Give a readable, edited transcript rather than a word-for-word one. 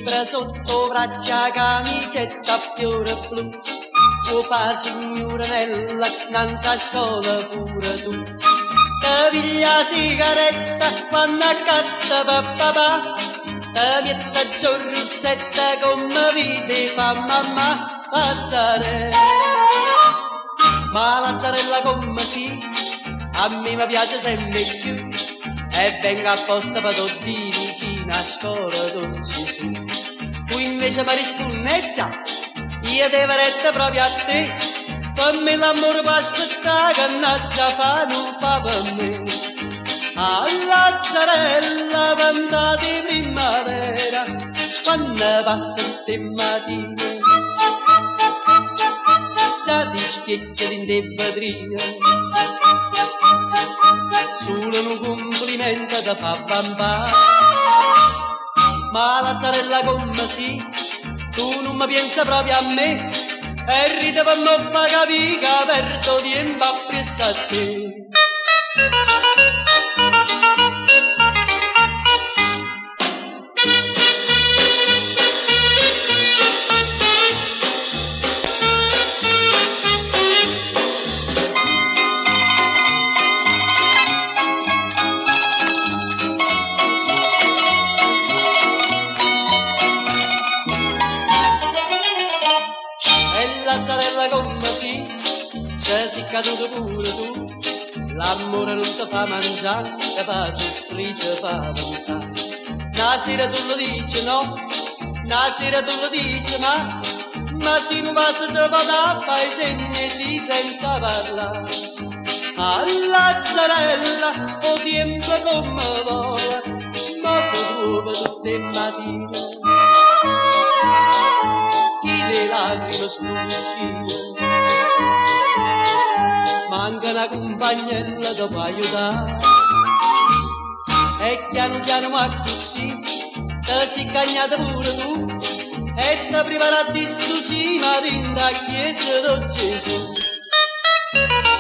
libra sotto braccia, camicetta a fiore blu. Tu fa signoranella, nanza a scuola pure tu. Te piglia sigaretta quando accatta papà. Te mette giù russetta come vede fa mamma Lazzarella. Ma Lazzarella come sì, a me mi piace sempre più. E venga apposta per tutti vicino a scuola dolce su. Tu invece mi rispondi già, io devo retta proprio a te. Per me l'amore può aspettare, cannaccia fa non fa per me. A Lazzarella vanta di primavera, quando passa il mattino, già ti spiecchia in te vetrina. Solo un complimento da fa bambà. Ma Lazzarella come sì, tu non mi pensa proprio a me, e ride per non fa capire che aperto tempo appresso a te. Lazzarella come sì, se sei caduto pure tu, l'amore non ti fa mangiare, te fa soffrire, te fa pensare. Una sera tu lo dici no, una sera tu lo dici ma se non passa te vada fai segni sì senza parlare. A Lazzarella o tempo come vola, ma tu per tutte le mattine. Le lacrime struscite, manca una compagnella da può aiutare, e piano piano ma così te si cagnata pure tu, e te preparati esclusiva dentro la chiesa di Gesù.